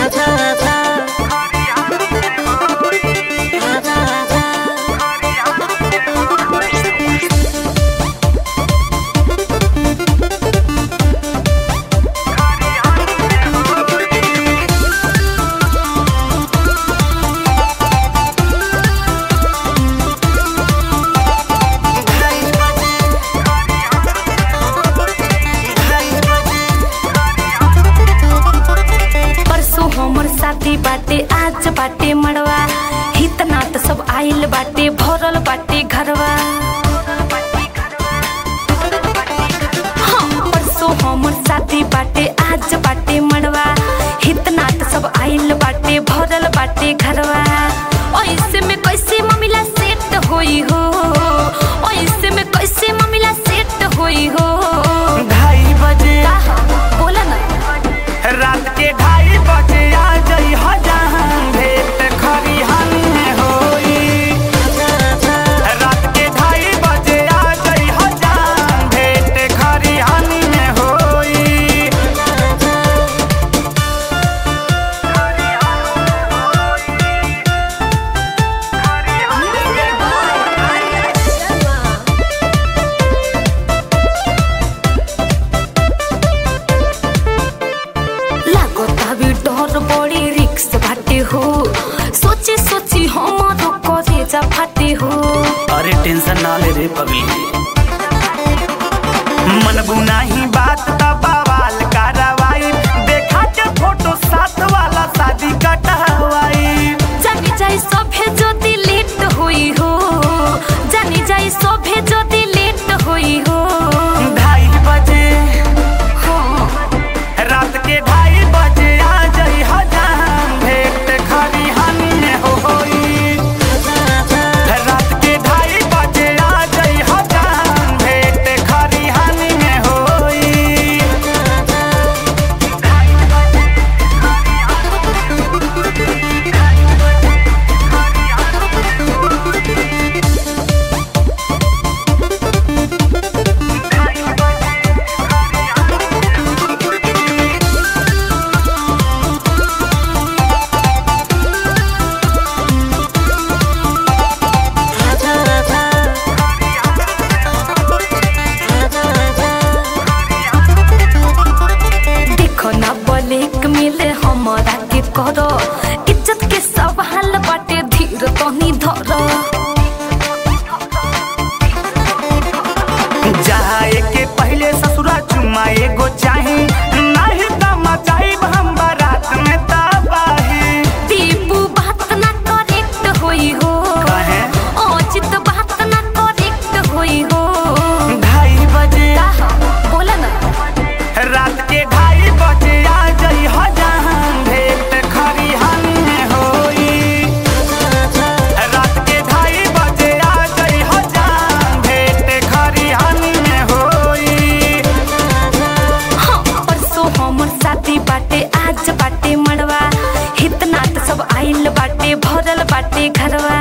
शादी बाटे आज बाटे मड़वा हितना त सब आइल बाटे भरल बाटे घरवा। हाँ, परसों हमर शादी बाटे आज बाटे मड़वा हितना त सब आइल बाटे भरल बाटे घरवा। ऐसे में कैसे मम्मीला सेट होई हो, ऐसे में कैसे मम्मीला सेट होई हो। 2:30 बजे बोला ना, रात के 2:30 बजे आ जाई हजान भेंट खरिहान में होई। रात के 2:30 बजे आ जाई हजान भेंट खरिहान में होई। डर बड़ी रिक्स बाटे हो, सोचे सोची हमारो कलेजा फाटे हो। अरे टेंशन ना ले रे पगली, मन बुनाही बात ता बवाल कार्रवाई देखा के फोटो साथ वाला शादी कटवाई। जानी जाई सभे जदी लेट होई हो, जानी जाई सभे जदी लेट होई हो। 2:30 बजे हाँ, रात के 2:30 बजे आ जाई हजान भेंट खरिहान में होई। रात के 2:30 बजे आ जाई हजान भेंट खरिहान में होई। देखो ना ब्लैक मिले हमारा के करो, इज्जत के सवाल बाटे धीर तनी धरो। जाए के पहले ससुरा चुमा एगो चाही, नहीं त मचाइब हम बारात में तबाही। दीपू बात ना करेक्ट होई हो, काहे? औचित बात ना करेक्ट होई हो। 2:30 बजे बोला ना, रात के 2:30 बजे आ जाई हजान भेंट खरिहान में होई। रात के 2:30 बजे आ जाई हजान भेंट खरिहान में होई। हाँ, परसों हमर शादी बाटे आज बाटे मड़वा हितना त सब आइल बाटे भरल बाटे घरवा।